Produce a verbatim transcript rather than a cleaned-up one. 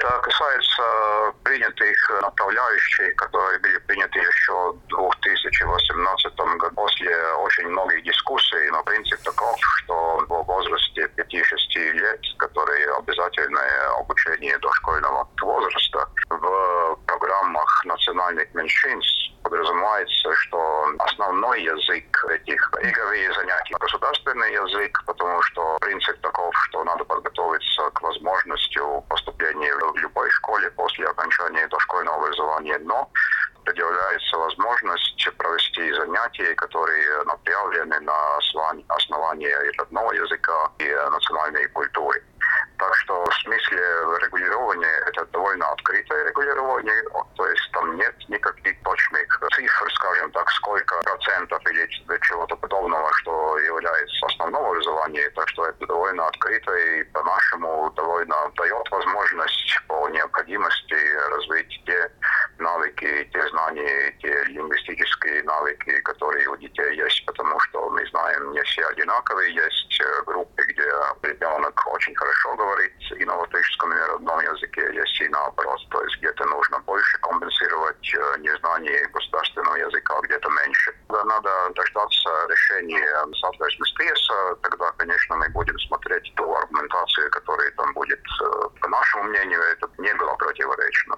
Это касается принятых направляющих, которые были приняты еще в две тысячи восемнадцатом году после очень многих дискуссий. Но принцип таков, что в возрасте пяти-шести лет, который обязательное обучение дошкольного возраста, в программах национальных меньшинств подразумевается, что основной язык этих игровых занятий государственный язык, потому что принцип таков, что надо подготовиться к возможности поступления в любой школе после окончания дошкольного образования, но предъявляется возможность провести занятия, которые направлены на основании родного языка и национальной культуры. Так что в смысле регулирования это довольно открытое регулирование, то есть там нет никаких точных цифр, скажем так, сколько процентов или чего-то подобного, что является основным образованием, так что это довольно открыто и по-нашему довольно дает возможность по необходимости развить те навыки, те знания, те лингвистические навыки, которые у детей есть, потому что мы знаем, не все одинаковые, есть группы, где ребенок очень хорошо говорит и на латышском, и на родном языке, есть и наоборот, то есть где-то нужно больше компенсировать незнание государственного языка, где-то меньше. Надо дождаться решения соответственно пресса, тогда, конечно, мы будем смотреть ту аргументацию, которая там будет. По нашему мнению, это не было противоречно.